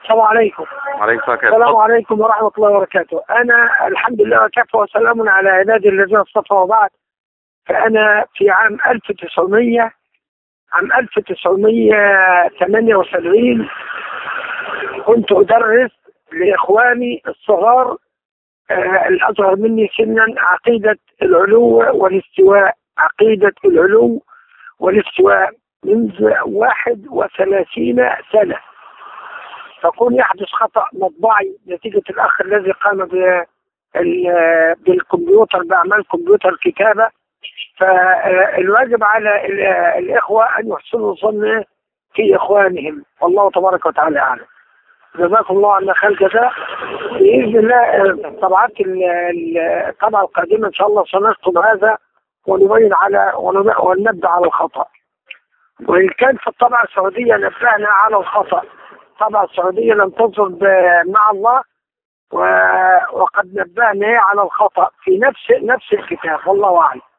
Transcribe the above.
السلام عليكم. وعليكم السلام عليكم ورحمة الله وبركاته. أنا الحمد لله وكفى وسلام على عبادي الذين اصطفى وبعد. فأنا في عام 1978 كنت أدرس لإخواني الصغار الأصغر مني سنا عقيدة العلو والاستواء، عقيدة العلو والاستواء منذ 31 سنة. فكون يحدث خطأ مطبعي نتيجة الأخ الذي قام بالكمبيوتر بأعمال كمبيوتر كتابة، فالواجب على الإخوة أن يحسنوا الظن في إخوانهم، والله تبارك وتعالى أعلم. جزاكم الله عنا خير جزاء. بإذن الله الطبعة القادمة إن شاء الله سنكتب هذا ونبين وننبه على الخطأ. وإن كان في الطبعة السعودية نبهنا على الخطأ، الطبعة السعودية لم تنظر مع الله وقد نبهنا على الخطأ في نفس الكتاب، والله أعلم.